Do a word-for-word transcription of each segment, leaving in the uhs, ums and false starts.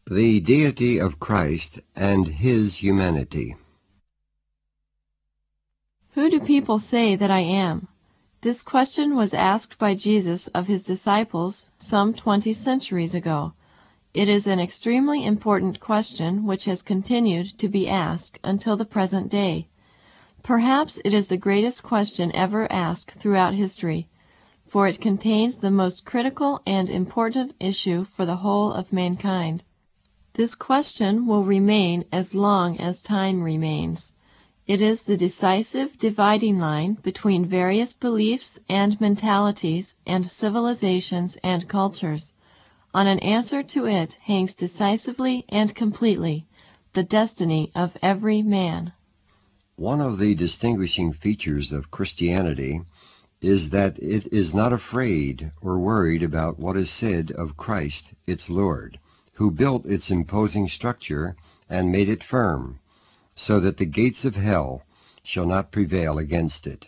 The deity of Christ and his humanity. Who do people say that I am? This question was asked by Jesus of his disciples some twenty centuries ago. It is an extremely important question which has continued to be asked until the present day. Perhaps it is the greatest question ever asked throughout history, for it contains the most critical and important issue for the whole of mankind. This question will remain as long as time remains. It is the decisive dividing line between various beliefs and mentalities and civilizations and cultures. On an answer to it hangs decisively and completely the destiny of every man. One of the distinguishing features of Christianity is that it is not afraid or worried about what is said of Christ, its Lord, who built its imposing structure and made it firm, so that the gates of hell shall not prevail against it.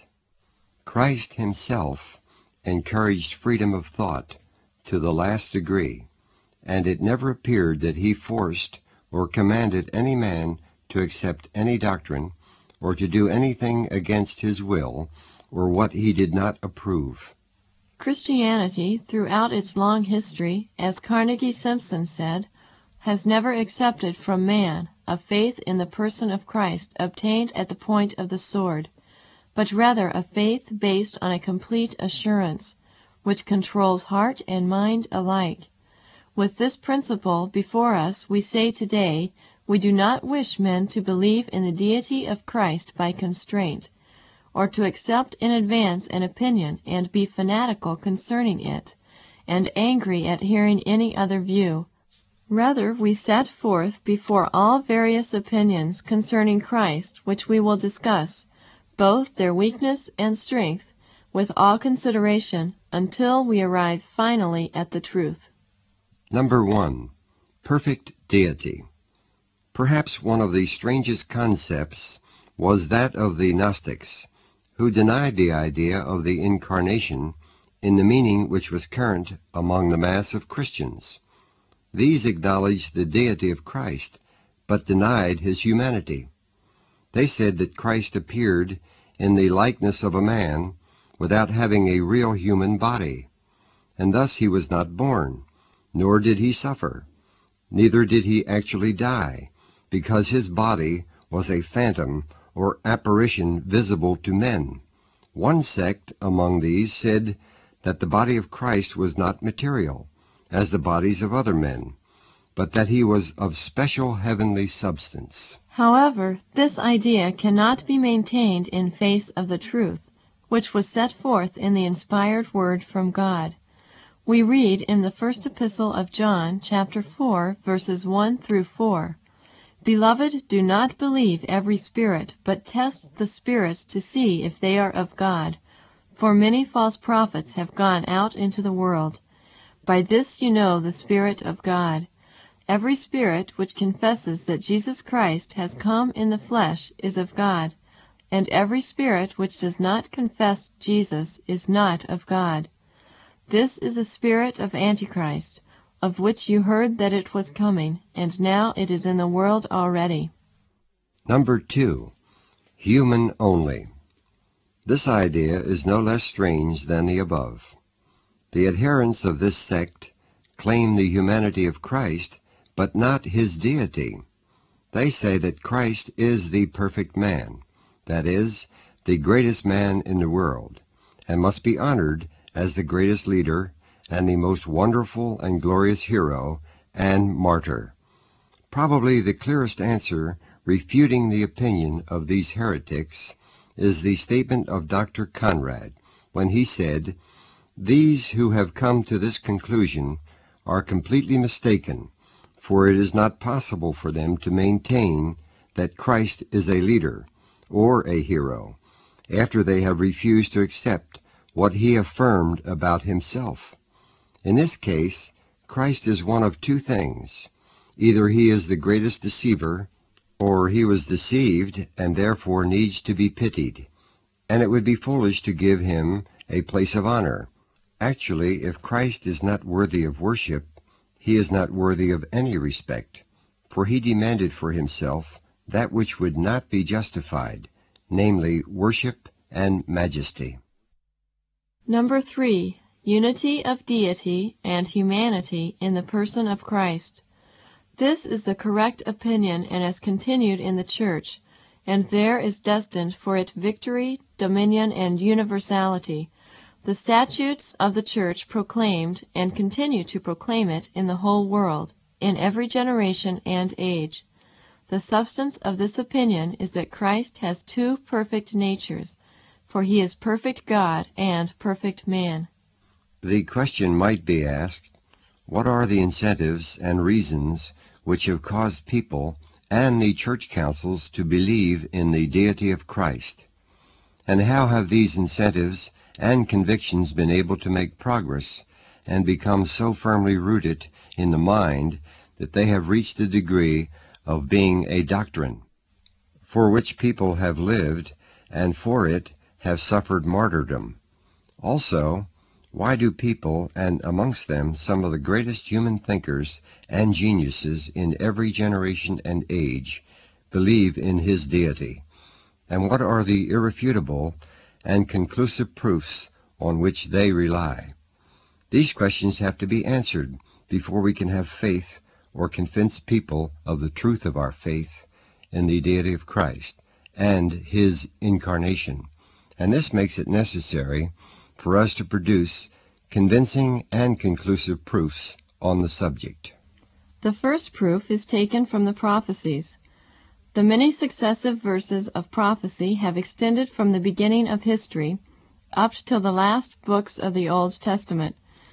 Christ himself encouraged freedom of thought to the last degree, and it never appeared that he forced or commanded any man to accept any doctrine or to do anything against his will or what he did not approve. Christianity, throughout its long history, as Carnegie Simpson said, has never accepted from man a faith in the person of Christ obtained at the point of the sword, but rather a faith based on a complete assurance, which controls heart and mind alike. With this principle before us, we say today, we do not wish men to believe in the deity of Christ by constraint, or to accept in advance an opinion and be fanatical concerning it, and angry at hearing any other view. Rather, we set forth before all various opinions concerning Christ which we will discuss, both their weakness and strength, with all consideration, until we arrive finally at the truth. Number one, perfect deity. Perhaps one of the strangest concepts was that of the Gnostics, who denied the idea of the Incarnation in the meaning which was current among the mass of Christians. These acknowledged the deity of Christ, but denied his humanity. They said that Christ appeared in the likeness of a man without having a real human body, and thus he was not born, nor did he suffer, neither did he actually die, because his body was a phantom or apparition visible to men. One sect among these said that the body of Christ was not material, as the bodies of other men, but that he was of special heavenly substance. However, this idea cannot be maintained in face of the truth, which was set forth in the inspired word from God. We read in the first epistle of John, chapter four, verses one through four, "Beloved, do not believe every spirit, but test the spirits to see if they are of God. For many false prophets have gone out into the world. By this you know the Spirit of God. Every spirit which confesses that Jesus Christ has come in the flesh is of God, and every spirit which does not confess Jesus is not of God. This is the spirit of Antichrist, of which you heard that it was coming, and now it is in the world already." Number two, human only. This idea is no less strange than the above. The adherents of this sect claim the humanity of Christ, but not his deity. They say that Christ is the perfect man, that is, the greatest man in the world, and must be honored as the greatest leader and the most wonderful and glorious hero and martyr. Probably the clearest answer refuting the opinion of these heretics is the statement of Doctor Conrad, when he said, "These who have come to this conclusion are completely mistaken, for it is not possible for them to maintain that Christ is a leader or a hero, after they have refused to accept what he affirmed about himself. In this case, Christ is one of two things. Either he is the greatest deceiver, or he was deceived and therefore needs to be pitied, and it would be foolish to give him a place of honor. Actually, if Christ is not worthy of worship, he is not worthy of any respect, for he demanded for himself that which would not be justified, namely worship and majesty. Number three, unity of deity and humanity in the person of Christ. This is the correct opinion and has continued in the Church, and there is destined for it victory, dominion, and universality. The statutes of the Church proclaimed and continue to proclaim it in the whole world, in every generation and age. The substance of this opinion is that Christ has two perfect natures, for he is perfect God and perfect man. The question might be asked, what are the incentives and reasons which have caused people and the church councils to believe in the deity of Christ? And how have these incentives and convictions been able to make progress and become so firmly rooted in the mind that they have reached the degree of being a doctrine, for which people have lived and for it have suffered martyrdom? Also, why do people, and amongst them some of the greatest human thinkers and geniuses in every generation and age, believe in his deity? And what are the irrefutable and conclusive proofs on which they rely? These questions have to be answered before we can have faith or convince people of the truth of our faith in the deity of Christ and his incarnation. And this makes it necessary for us to produce convincing and conclusive proofs on the subject. The first proof is taken from the prophecies. The many successive verses of prophecy have extended from the beginning of history up till the last books of the Old Testament,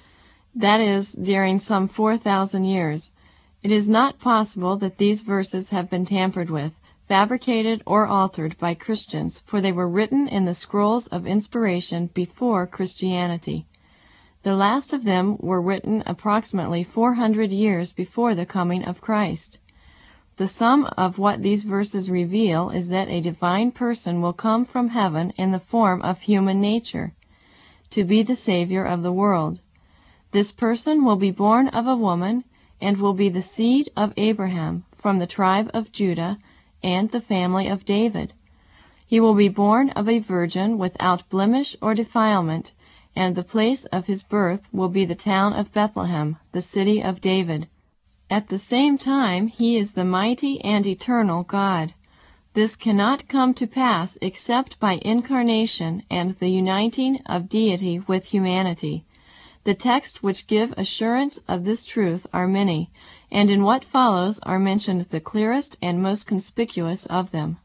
that is, during some four thousand years. It is not possible that these verses have been tampered with, fabricated, or altered by Christians, for they were written in the scrolls of inspiration before Christianity. The last of them were written approximately four hundred years before the coming of Christ. The sum of what these verses reveal is that a divine person will come from heaven in the form of human nature, to be the Savior of the world. This person will be born of a woman, and will be the seed of Abraham, from the tribe of Judah, and the family of David. He will be born of a virgin without blemish or defilement, and the place of his birth will be the town of Bethlehem, the city of David. At the same time, he is the mighty and eternal God. This cannot come to pass except by incarnation and the uniting of deity with humanity. The texts which give assurance of this truth are many, and in what follows are mentioned the clearest and most conspicuous of them.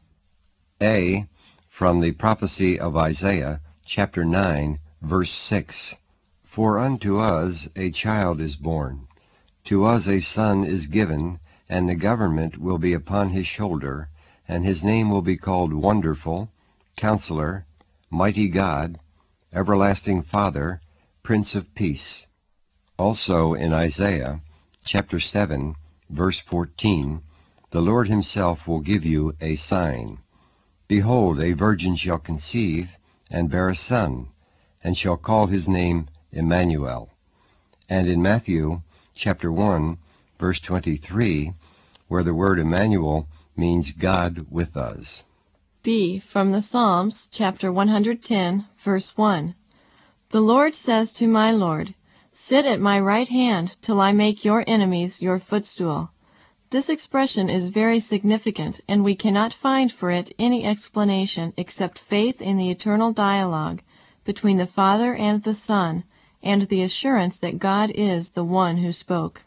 A. From the prophecy of Isaiah, chapter nine, verse six. For unto us a child is born, to us a son is given, and the government will be upon his shoulder, and his name will be called Wonderful, Counselor, Mighty God, Everlasting Father, Prince of Peace. Also in Isaiah, chapter seven, verse fourteen, the Lord himself will give you a sign. Behold, a virgin shall conceive, and bear a son, and shall call his name Emmanuel. And in Matthew, chapter one, verse twenty-three, where the word Emmanuel means God with us. B. From the Psalms, chapter one hundred ten, verse one. The Lord says to my Lord, Sit at my right hand till I make your enemies your footstool. This expression is very significant, and we cannot find for it any explanation except faith in the eternal dialogue between the Father and the Son, and the assurance that God is the one who spoke.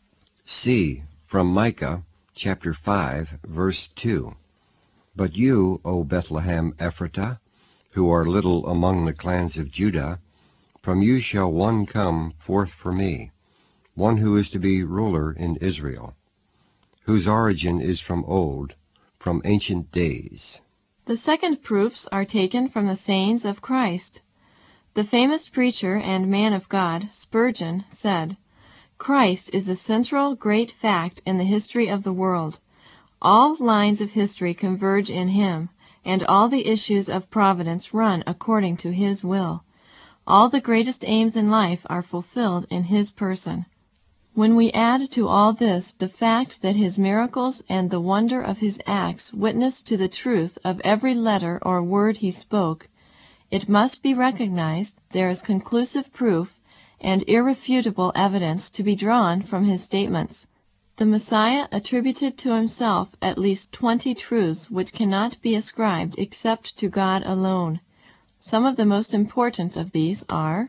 C. From Micah, chapter five, verse two. But you, O Bethlehem Ephratah, who are little among the clans of Judah, from you shall one come forth for me, one who is to be ruler in Israel, whose origin is from old, from ancient days. The second proofs are taken from the sayings of Christ. The famous preacher and man of God, Spurgeon, said, Christ is the central great fact in the history of the world. All lines of history converge in him, and all the issues of providence run according to his will. All the greatest aims in life are fulfilled in his person. When we add to all this the fact that his miracles and the wonder of his acts witness to the truth of every letter or word he spoke, it must be recognized there is conclusive proof and irrefutable evidence to be drawn from his statements. The Messiah attributed to himself at least twenty truths which cannot be ascribed except to God alone. Some of the most important of these are: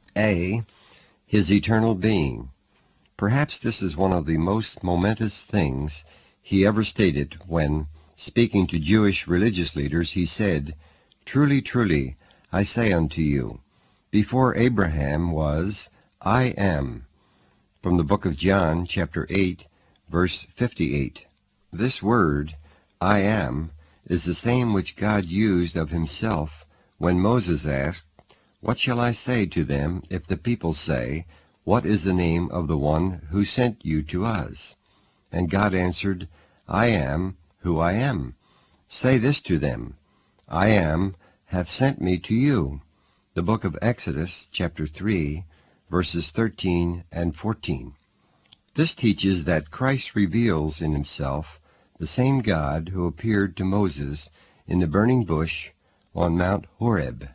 A. His eternal being. Perhaps this is one of the most momentous things he ever stated when, speaking to Jewish religious leaders, he said, "Truly, truly, I say unto you, before Abraham was, I am." From the book of John, chapter eight, verse fifty-eight. This word, I am, is the same which God used of himself when Moses asked, "What shall I say to them if the people say, What is the name of the one who sent you to us?" And God answered, I am who I am. Say this to them, I am hath sent me to you. The book of Exodus, chapter three, verses thirteen and fourteen. This teaches that Christ reveals in himself the same God who appeared to Moses in the burning bush on Mount Horeb.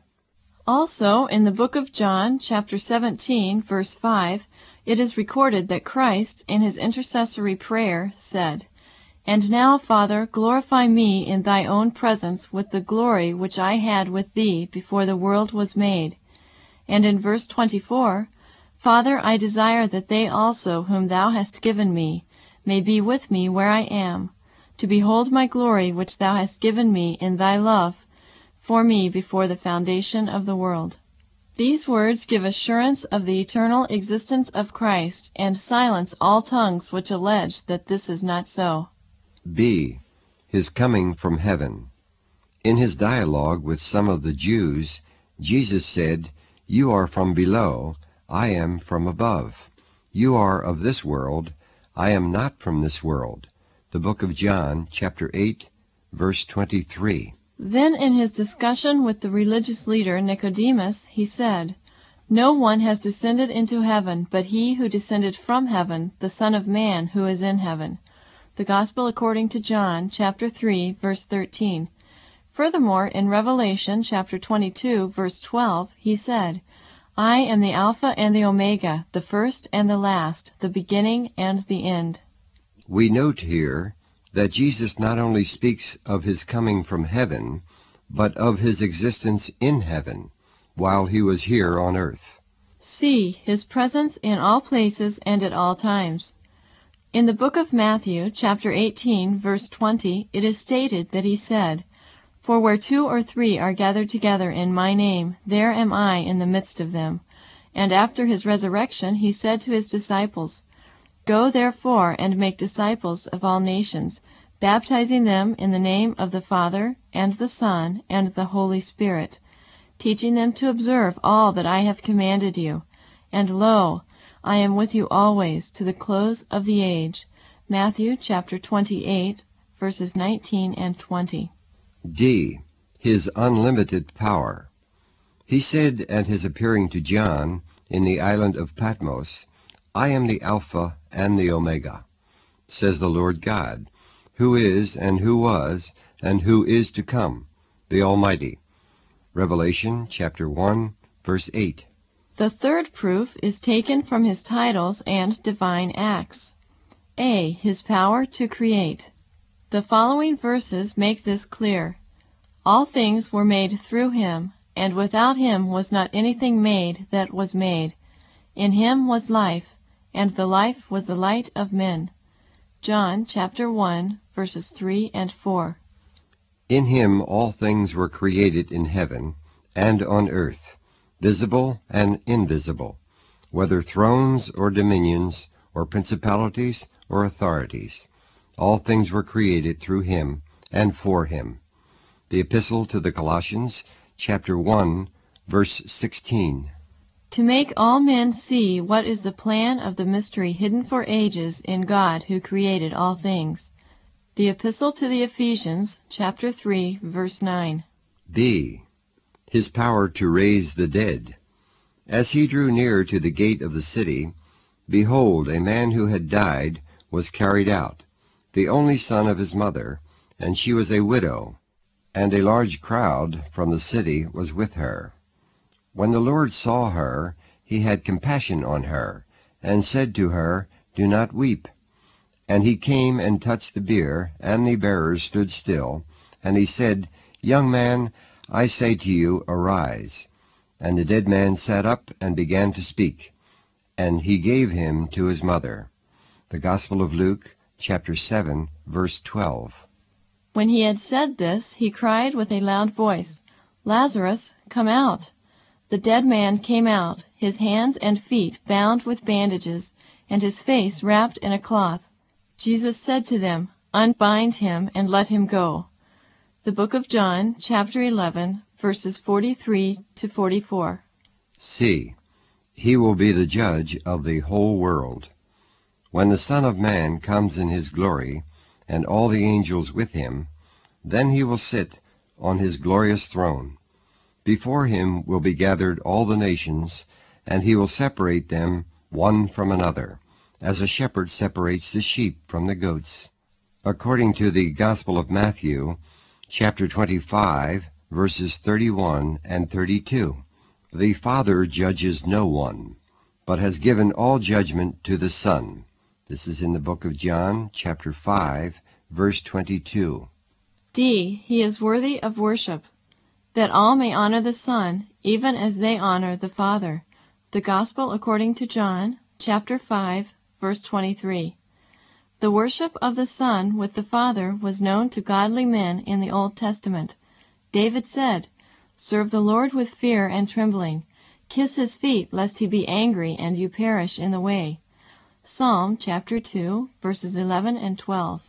Also, in the book of John, chapter seventeen, verse five, it is recorded that Christ, in his intercessory prayer, said, And now, Father, glorify me in thy own presence with the glory which I had with thee before the world was made. And in verse twenty-four, Father, I desire that they also whom thou hast given me may be with me where I am, to behold my glory which thou hast given me in thy love for me before the foundation of the world. These words give assurance of the eternal existence of Christ, and silence all tongues which allege that this is not so. B. His coming from heaven. In his dialogue with some of the Jews, Jesus said, You are from below, I am from above. You are of this world, I am not from this world. The book of John, chapter eight, verse twenty-three. Then in his discussion with the religious leader Nicodemus, he said, No one has descended into heaven but he who descended from heaven, the Son of Man who is in heaven. The Gospel according to John, chapter three, verse thirteen. Furthermore, in Revelation, chapter twenty-two, verse twelve, he said, I am the Alpha and the Omega, the first and the last, the beginning and the end. We note here that Jesus not only speaks of his coming from heaven, but of his existence in heaven while he was here on earth. C. His presence in all places and at all times. In the book of Matthew, chapter eighteen, verse twenty, it is stated that he said, For where two or three are gathered together in my name, there am I in the midst of them. And after his resurrection he said to his disciples, Go therefore and make disciples of all nations, baptizing them in the name of the Father, and the Son, and the Holy Spirit, teaching them to observe all that I have commanded you. And lo, I am with you always to the close of the age. Matthew chapter twenty-eight, verses nineteen and twenty. D. His unlimited power. He said at his appearing to John in the island of Patmos, I am the Alpha and the Omega, says the Lord God, who is and who was and who is to come, the Almighty. Revelation chapter one, verse eight. The third proof is taken from his titles and divine acts. A. His power to create. The following verses make this clear. All things were made through him, and without him was not anything made that was made. In him was life, and the life was the light of men. John chapter one, verses three and four. In him all things were created in heaven and on earth, visible and invisible, whether thrones or dominions or principalities or authorities. All things were created through him and for him. The Epistle to the Colossians, chapter one, verse sixteen. To make all men see what is the plan of the mystery hidden for ages in God who created all things. The Epistle to the Ephesians, chapter three, verse nine. B. His power to raise the dead. As he drew near to the gate of the city, behold, a man who had died was carried out, the only son of his mother, and she was a widow, and a large crowd from the city was with her. When the Lord saw her, he had compassion on her, and said to her, Do not weep. And he came and touched the bier, and the bearers stood still. And he said, Young man, I say to you, arise. And the dead man sat up and began to speak. And he gave him to his mother. The Gospel of Luke, chapter seven, verse twelve. When he had said this, he cried with a loud voice, Lazarus, come out. The dead man came out, his hands and feet bound with bandages, and his face wrapped in a cloth. Jesus said to them, Unbind him and let him go. The book of John, chapter eleven, verses forty-three to forty-four. C. He will be the judge of the whole world. When the Son of Man comes in his glory, and all the angels with him, then he will sit on his glorious throne. Before him will be gathered all the nations, and he will separate them one from another, as a shepherd separates the sheep from the goats. According to the Gospel of Matthew, chapter twenty-five, verses thirty-one and thirty-two. The Father judges no one, but has given all judgment to the Son. This is in the book of John, chapter five, verse twenty-two. D. He is worthy of worship, that all may honor the Son, even as they honor the Father. The Gospel according to John, chapter five, verse twenty-three. The worship of the Son with the Father was known to godly men in the Old Testament. David said, Serve the Lord with fear and trembling. Kiss his feet, lest he be angry and you perish in the way. Psalm chapter two, verses eleven and twelve.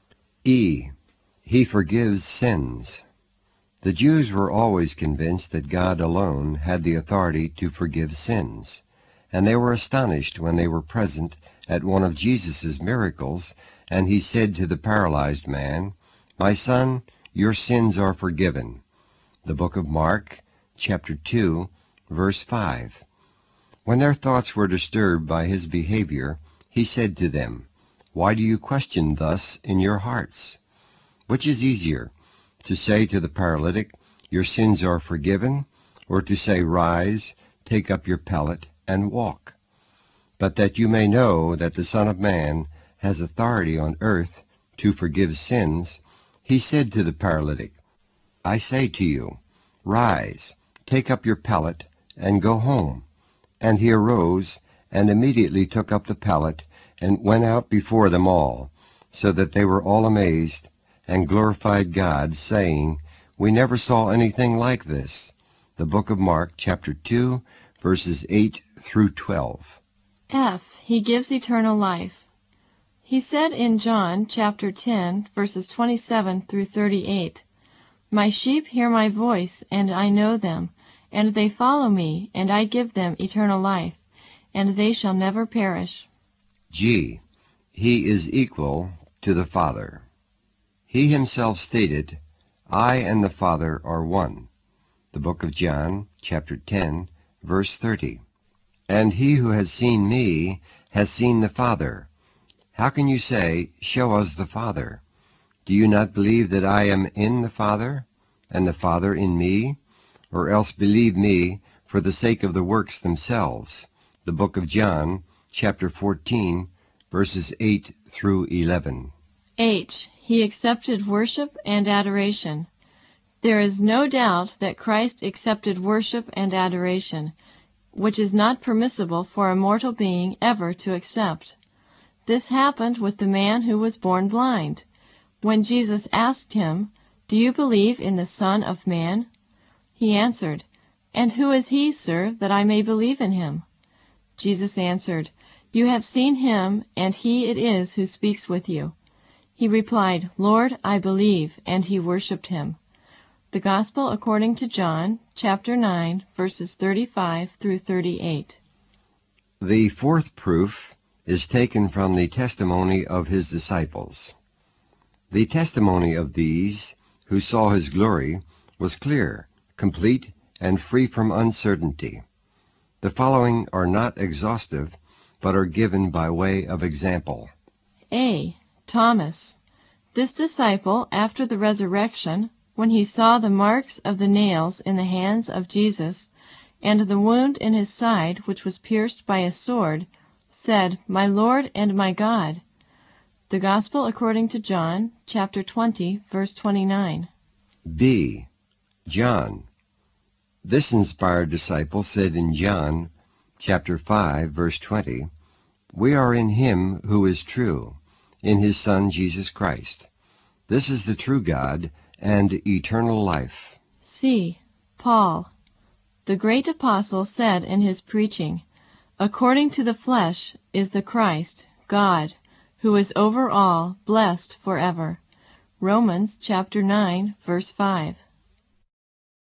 E. He forgives sins. The Jews were always convinced that God alone had the authority to forgive sins, and they were astonished when they were present at one of Jesus' miracles, and he said to the paralyzed man, My son, your sins are forgiven. The book of Mark, chapter two, verse five. When their thoughts were disturbed by his behavior, he said to them, Why do you question thus in your hearts? Which is easier, to say to the paralytic, Your sins are forgiven, or to say, Rise, take up your pallet, and walk? But that you may know that the Son of Man has authority on earth to forgive sins, he said to the paralytic, I say to you, Rise, take up your pallet, and go home. And he arose, and immediately took up the pallet, and went out before them all, so that they were all amazed, and glorified God, saying, We never saw anything like this. The book of Mark, chapter two, verses eight through twelve. F. He gives eternal life. He said in John chapter ten, verses twenty-seven through thirty-eight, My sheep hear my voice, and I know them, and they follow me, and I give them eternal life, and they shall never perish. G. He is equal to the Father. He himself stated, I and the Father are one. The book of John, chapter ten, verse thirty. And he who has seen me has seen the Father. How can you say, Show us the Father? Do you not believe that I am in the Father, and the Father in me? Or else believe me for the sake of the works themselves. The book of John, chapter fourteen, verses eight through eleven. H. He accepted worship and adoration. There is no doubt that Christ accepted worship and adoration, which is not permissible for a mortal being ever to accept. This happened with the man who was born blind. When Jesus asked him, Do you believe in the Son of Man? He answered, And who is he, sir, that I may believe in him? Jesus answered, You have seen him, and he it is who speaks with you. He replied, Lord, I believe, and he worshipped him. The Gospel according to John, chapter nine, verses thirty-five through thirty-eight. The fourth proof is taken from the testimony of his disciples. The testimony of these who saw his glory was clear, complete, and free from uncertainty. The following are not exhaustive, but are given by way of example. A. Thomas. This disciple, after the resurrection, when he saw the marks of the nails in the hands of Jesus, and the wound in his side which was pierced by a sword, said, My Lord and my God. The Gospel according to John, chapter twenty, verse twenty-nine. B. John. This inspired disciple said in John, chapter five, verse twenty, We are in him who is true, in his Son Jesus Christ. This is the true God and eternal life. C. Paul. The great apostle said in his preaching, According to the flesh is the Christ, God, who is over all, blessed forever. Romans chapter nine, verse five.